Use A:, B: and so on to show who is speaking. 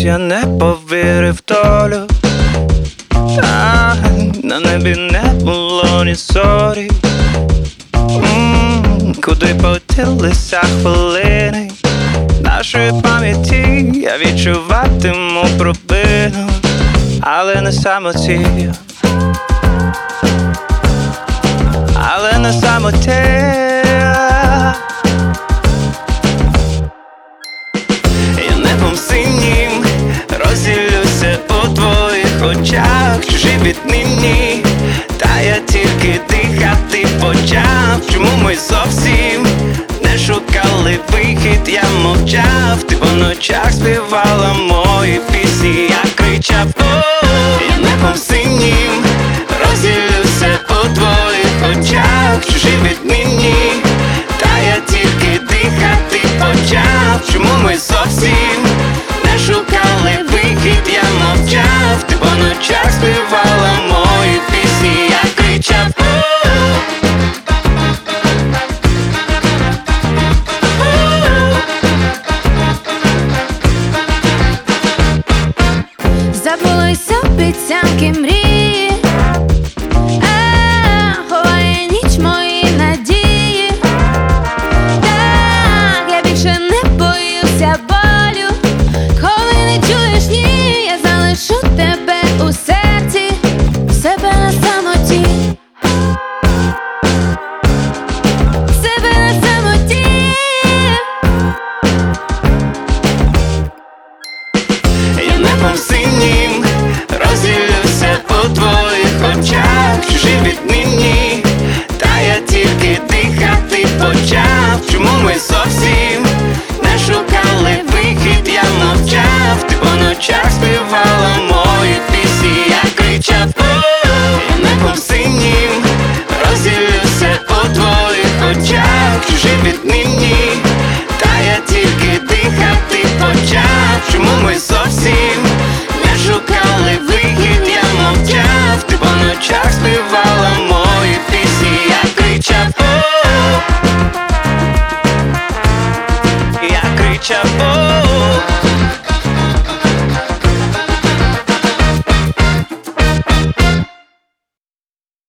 A: я не повірив в долю. На небі не було ні зорі. Куди поділися хвилини нашої пам'яті? Я відчуватиму провину, але не самоті. Але не самоті. Я небом синім розділюся у твоїх очах. Чужі віднині, та я тільки дихати почав. Чому ми зовсім не шукали вихід? Я мовчав, ти по ночах співала мої пісні. Я кричав: я небом синім розділюся у твоїх очах. Чужі віднині, та я тільки дихати почав. Чому ми зовсім не шукали вихід? Я мовчав, ти по ночах співала мої пісні. Я кричав:
B: забулися обіцянки, мрії, ховає ніч мої надії. Так, я більше не боюся болю. Коли не чуєш ні, я залишу тебе у серці, себе на самоті, себе на самоті.
A: я небом синім розділюся у твоїх очах. Чужі віднині, та я тільки дихати почав. Чому ми зовсім не шукали вихід? Я мовчав, ти по ночах співала мої пісні. Я кричав: я небом синім розділюся у твоїх очах. Чужі віднині, та я тільки дихати почав. Чому ми зовсім не шукали вихід? Я мовчав, ти по ночах співала мої пісні. Я кричав: я кричав: